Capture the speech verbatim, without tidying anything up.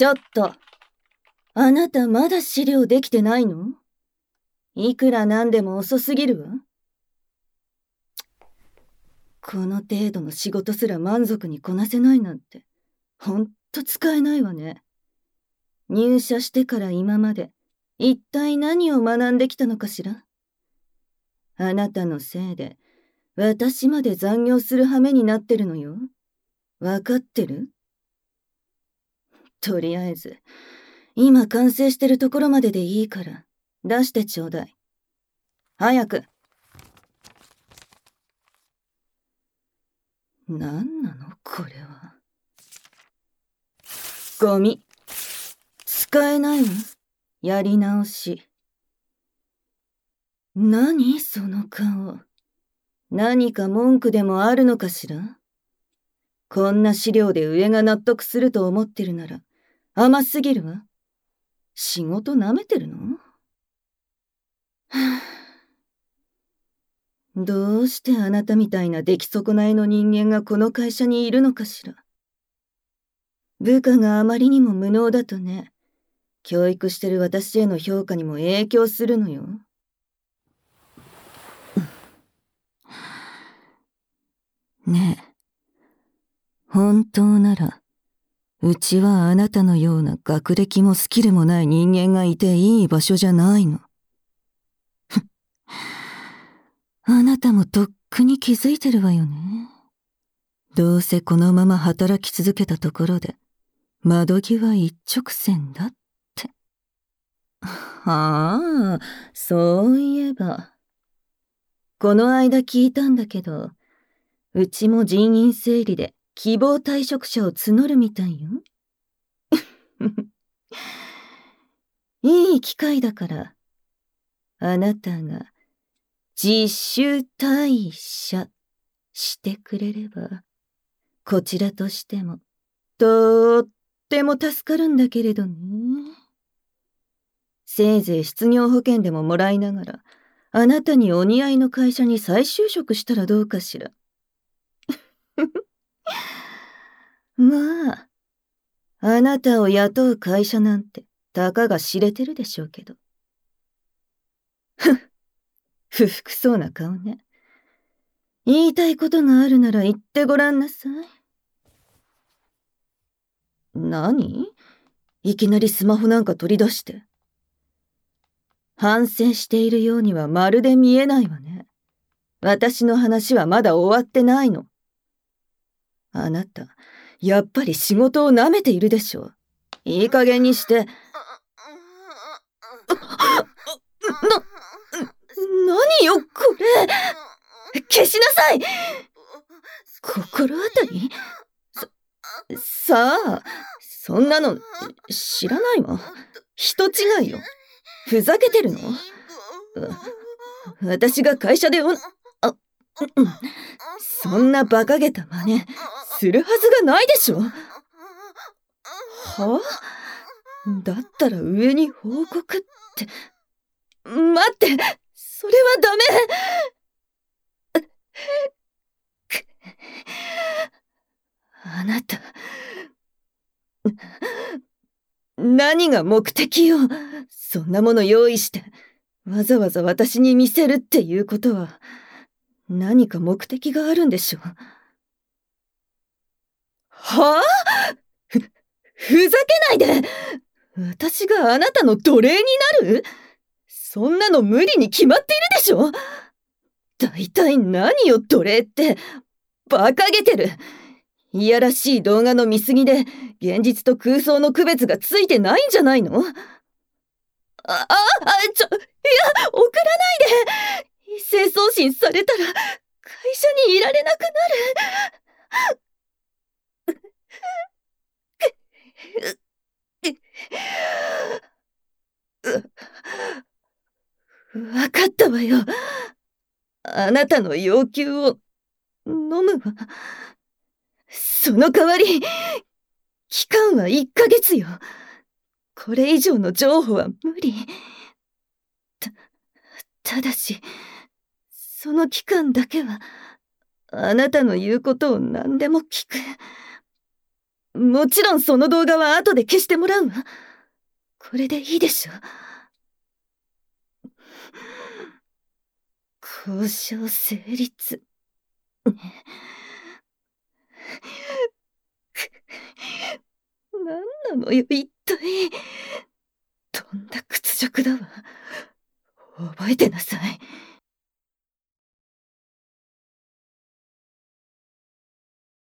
ちょっと、あなたまだ資料できてないの？いくらなんでも遅すぎるわ。この程度の仕事すら満足にこなせないなんて、ほんと使えないわね。入社してから今まで、一体何を学んできたのかしら？あなたのせいで、私まで残業する羽目になってるのよ。わかってる？とりあえず、今完成してるところまででいいから、出してちょうだい。早く。なんなのこれは。ゴミ。使えないわ。やり直し。何その顔。何か文句でもあるのかしら？こんな資料で上が納得すると思ってるなら甘すぎるわ。仕事なめてるの？はあ、どうしてあなたみたいな出来損ないの人間がこの会社にいるのかしら。部下があまりにも無能だとね、教育してる私への評価にも影響するのよ。ねえ、本当なら、うちはあなたのような学歴もスキルもない人間がいていい場所じゃないの。あなたもとっくに気づいてるわよね。どうせこのまま働き続けたところで、窓際一直線だって。はあ、そういえば。この間聞いたんだけど、うちも人員整理で希望退職者を募るみたいよ。いい機会だから、あなたが自主退社してくれれば、こちらとしてもとっても助かるんだけれどね。せいぜい失業保険でももらいながら、あなたにお似合いの会社に再就職したらどうかしら。まあ、あなたを雇う会社なんてたかが知れてるでしょうけど。ふっ、不服そうな顔ね。言いたいことがあるなら言ってごらんなさい。何？いきなりスマホなんか取り出して。反省しているようにはまるで見えないわね。私の話はまだ終わってないの。あなた、やっぱり仕事を舐めているでしょ。いい加減にして。な、何よ、これ。消しなさい。心当たり？さ、さあ、そんなの、知らないわ。人違いよ。ふざけてるの？私が会社でお、あ、うん、そんな馬鹿げた真似、するはずがないでしょ。は？だったら上に報告って。待って、それはダメ。あなた、何が目的よ。そんなもの用意して、わざわざ私に見せるっていうことは、何か目的があるんでしょう。はあ？ふ、ふざけないで。私があなたの奴隷になる？そんなの無理に決まっているでしょ。大体何よ奴隷って。馬鹿げてる。いやらしい動画の見過ぎで現実と空想の区別がついてないんじゃないの？あ、あ、あ、ちょ、いや、送らないで。一斉送信されたら会社にいられなくなる。わかったわよ。あなたの要求を飲むわ。その代わり、期間はいっかげつよ。これ以上の譲歩は無理。た、ただし、その期間だけは、あなたの言うことを何でも聞く。 もちろんその動画は後で消してもらうわ。これでいいでしょ。交渉成立。何なのよ、一体。とんだ屈辱だわ。覚えてなさい。